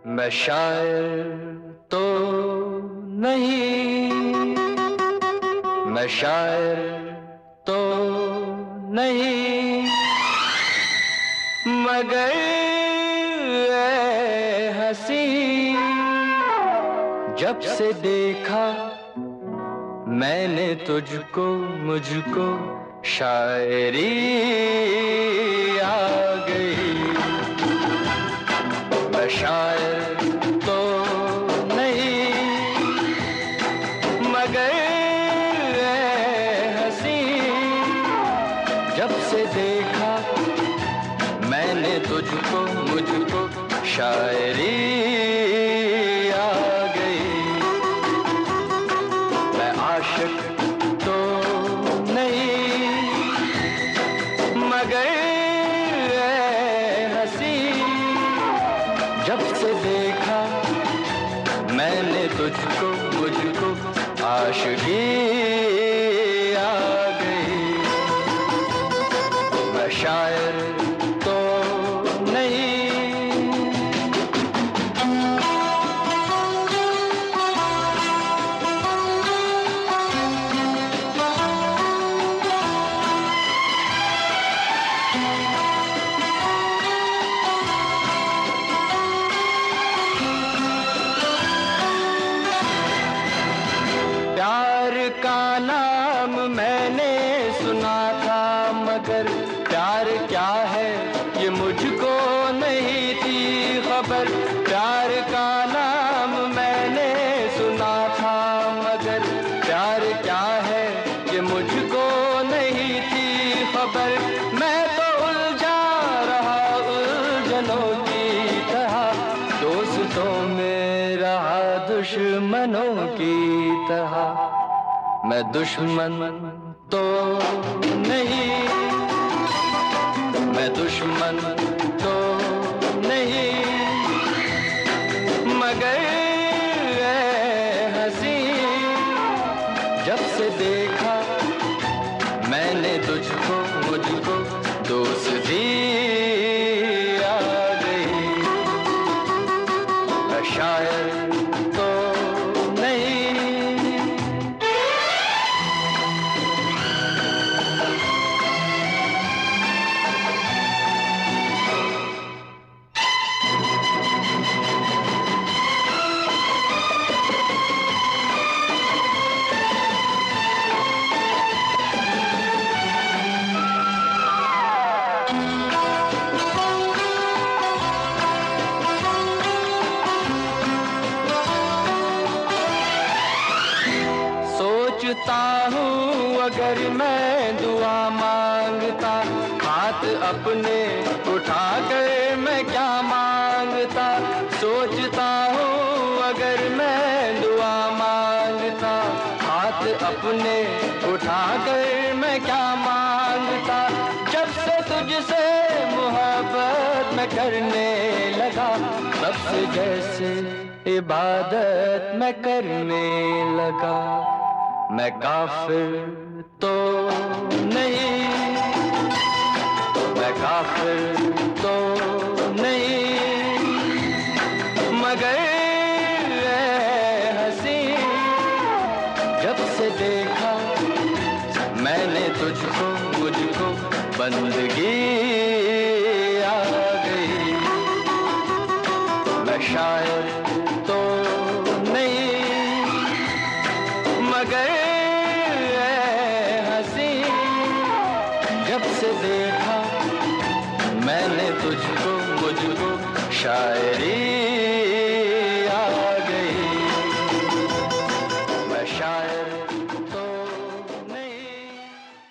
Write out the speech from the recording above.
मैं शायर तो नहीं, मैं शायर तो नहीं, मगर ऐ हंसी जब से देखा मैंने तुझको, मुझको शायरी आ गई। मैं शायर तो नहीं, मगर ऐ हंसी जब से देखा मैंने तुझको, मुझको शायरी आ गई। मैं आशिक तो नहीं, मगर ऐ हंसी जब से देखा मैंने तुझको, मुझको आशिकी आ गई। मैं शायर तो नहीं। प्यार का नाम मैंने सुना था, मगर प्यार क्या है ये मुझको नहीं थी खबर। प्यार का नाम मैंने सुना था, मगर प्यार क्या है ये मुझको नहीं थी खबर। मैं तो उलझा रहा उलझनों की तरह, दोस्तों में रहा दुश्मनों की तरह। मैं दुश्मन तो नहीं, मैं दुश्मन तो नहीं, मगर ऐ हंसी जब से देखा मैंने तुझको, मुझको दोस्ती आ गई। मैं शायर तो नहीं। सोचता हूँ अगर मैं दुआ मांगता, हाथ अपने उठा कर मैं क्या मांगता। सोचता हूँ अगर मैं दुआ मांगता, हाथ अपने उठा कर मैं क्या मांगता। जब से तुझसे मोहब्बत मैं करने लगा, तब से जैसे इबादत मैं करने लगा। मैं काफिर तो नहीं, मैं काफिर तो नहीं, मगर ऐ हंसी जब से देखा मैंने तुझको, मुझको बंदगी आ गई। मैं शायर तो नहीं, मगर ऐ हंसी जब से देखा मैंने तुझको, मुझको शायरी